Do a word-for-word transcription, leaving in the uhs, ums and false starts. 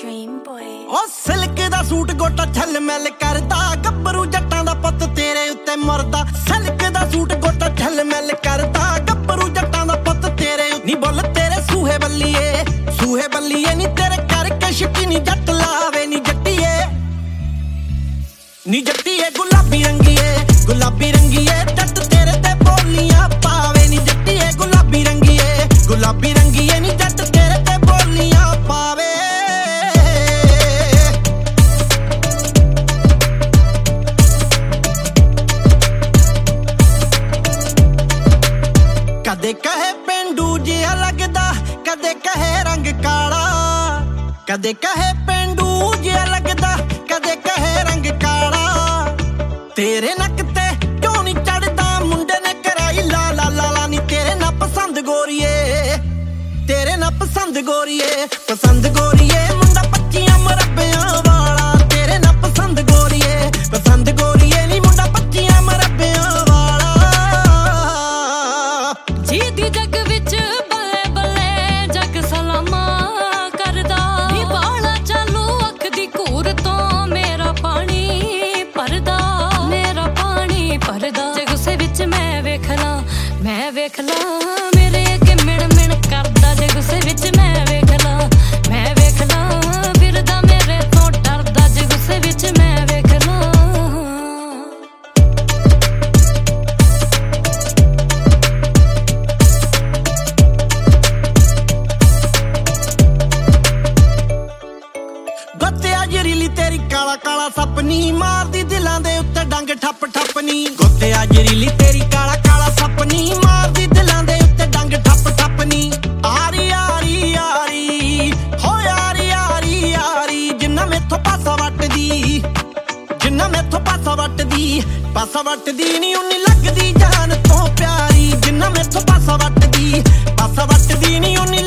Dream boy ओ silk दा suit गोटा झलमल करदा गब्बरू जट्टां दा पुੱਤ तेरे उत्ते मरदा सिल्क दा सूट गोटा झलमल करदा गब्बरू जट्टां दा पुੱਤ तेरे नी बोल तेरे सूहे बल्लीए सूहे बल्लीए नी तेरे करके शिकी नी जट लावे नी जट्टीए नी जट्टीए गुलाबी रंगीए गुलाबी रंगीए जट तेरे ते बोलियां पावे नी जट्टीए गुलाबी रंगीए गुलाबी रंगीए नी जट तेरे ते बोलियां पावे कदे कहे पेंडू जिहा लगदा कदे कहे रंग काला कदे कहे पेंडू जिहा लगदा कदे कहे रंग काला तेरे नक ते क्यों नहीं चढ़दा मुंडे ने कराई ला ला ला ला नी तेरे ना पसंद गोरीए तेरे ना पसंद गोरीए पसंद गोरीए मुंडा पच्चियां मरब्बियां वाला तेरे ना पसंद गोरीए पसंद गोरीए नी मुंडा पच्चियां मरब्बियां मैं वेख ला मेरे अगे मिण मिण करदा जे गुस्से विच मैं वेख ला मैं वेख ला फिरदा मेरे तो डरदा जे गुस्से विच मैं वेख ला गोत्या जरीली तेरी काला काला सपनी मारदी दिलां दे उत्ते डंग ठप ठपनी गोत्या जरीली तेरी काला काला सपनी मारदी दिलां दे उत्ते डंग ठप ठपनी आरी आरी आरी हो यारी यारी यारी जिन्ना मेथों पासा वटदी जिन्ना मेथों पासा वटदी पासा वटदी नी उन्नी लगदी जान तो प्यारी जिन्ना मेथों पासा वटदी पासा वटदी नी उन्नी